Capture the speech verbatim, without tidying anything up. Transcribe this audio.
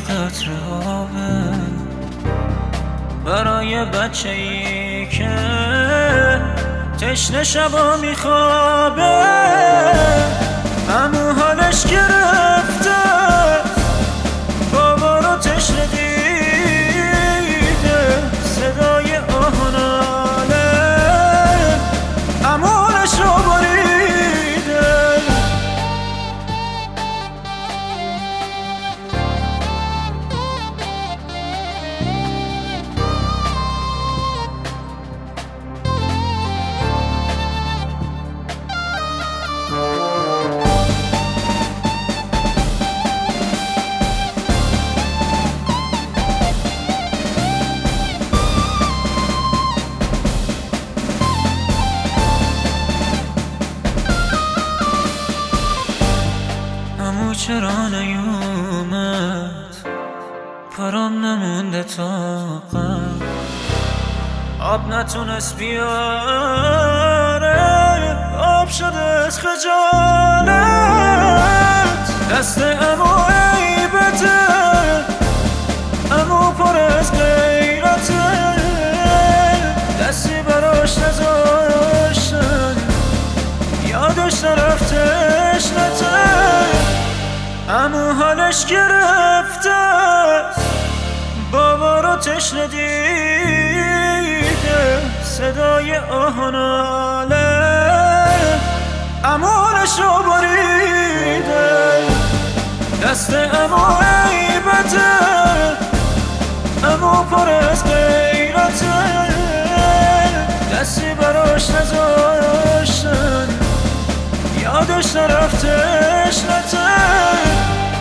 قطره آبه برای بچه ای که تشنه شبا میخوابه. عمو حالش گرفته بابا رو تشنه دیده، صدای آه و ناله عموش رو بریده. چرا نیومد پرام نمونده طاقت، آب نتونست بیاره، آب شده از خجالت. دست امو عیبته، امو پر از غیرته، دستی براش نذاشتن یادش نرفتش نته. عمو حالش گرفته بابا رو تشنه دیده، صدای آه و ناله عموش رو بریده. دست عمو عیبته، عمو پر از غیرته، دستی براش نذاشتن یادش نرفتش نته.